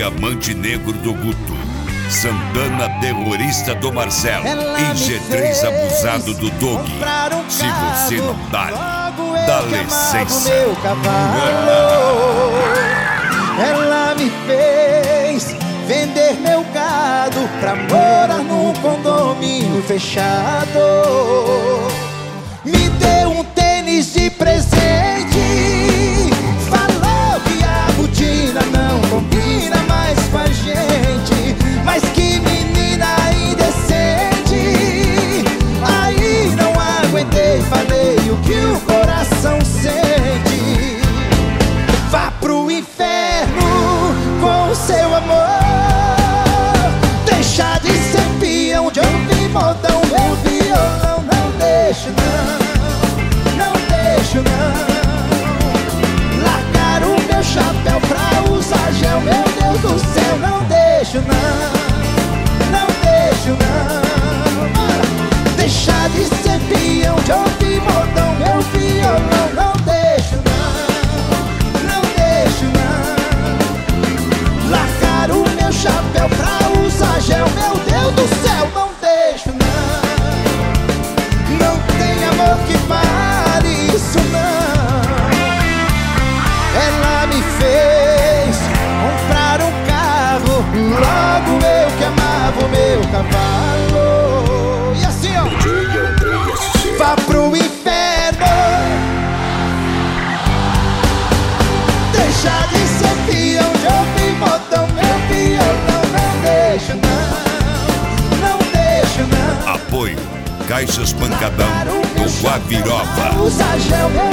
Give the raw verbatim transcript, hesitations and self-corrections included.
Diamante Negro do Guto, Santana terrorista do Marcelo e G três abusado do Doug. Um Se você não dá, dá licença. Meu cavalo. Ela me fez vender meu gado pra morar num condomínio fechado. Me deu um tênis de presente, falou que a botina não combina mais com a gente. Mas que menina indecente, aí não aguentei, falei o que o coração sente. Vá pro inferno com o seu amor, deixa de ser peão de ouvir modão. Meu violão não deixo não, não deixo não. Largar o meu chapéu pra usar gel, meu Deus do céu, não deixo não, não deixo não. Deixar de ser peão de ouvir modão, meu violão não deixo não, não deixo não. Largar o meu chapéu pra usar gel, meu Deus do céu, não deixo não. Não tem amor que pare isso não. Ela me fez comprar um carro, logo eu que amava o meu cavalo. E assim ó, vá pro inferno, deixa de ser peão de ouvir modão, meu violão não deixo não, não deixo não. Apoio Caixas Pancadão do Guavirova. Usa gel, meu